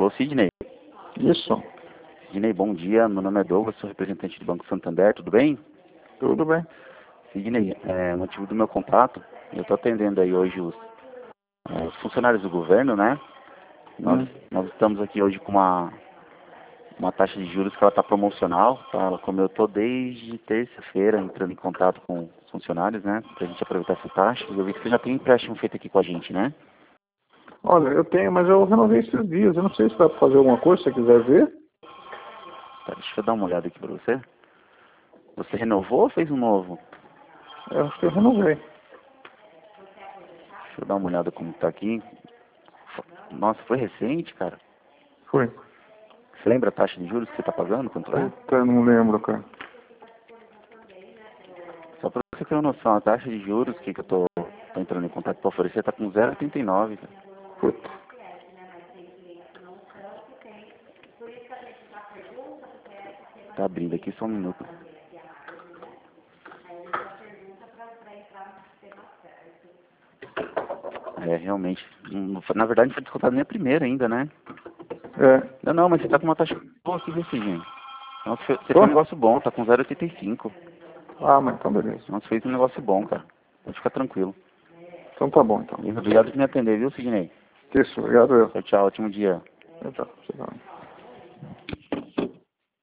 Alô, Sidney. Isso, Sidney, bom dia. Meu nome é Douglas, sou representante do Banco Santander, tudo bem? tudo bem. Sidney, o motivo do meu contato, eu estou atendendo aí hoje os funcionários do governo, né? Nós estamos aqui hoje com uma taxa de juros que ela está promocional, tá? Como eu estou desde terça-feira entrando em contato com os funcionários, né? Para a gente aproveitar essa taxa. Eu vi que você já tem empréstimo feito aqui com a gente, né? Olha, eu tenho, mas eu renovei esses dias. Eu não sei se dá para fazer alguma coisa, se você quiser ver. Tá, deixa eu dar uma olhada aqui para você. Você renovou ou fez um novo? Eu acho que eu renovei. Deixa eu dar uma olhada como tá aqui. Nossa, foi recente, cara. Foi. Você lembra a taxa de juros que você está pagando? Quanto é? Puta, eu não lembro, cara. Só para você ter uma noção, a taxa de juros que eu tô entrando em contato para oferecer tá com 0,89, cara. Puta. Tá abrindo aqui só um minuto. É, realmente. Na verdade, não foi descontado nem a primeira ainda, né? É. Não, mas você tá com uma taxa boa aqui, viu, Cidinho? Nossa, você fez Tô? um negócio bom, tá com 0,85. Ah, mas então beleza. Nossa, fez um negócio bom, cara. Pode ficar tranquilo. Então tá bom, então. Obrigado por me atender, viu, Sidney? Isso, obrigado eu. Tchau, tchau, ótimo dia. Tchau, tchau.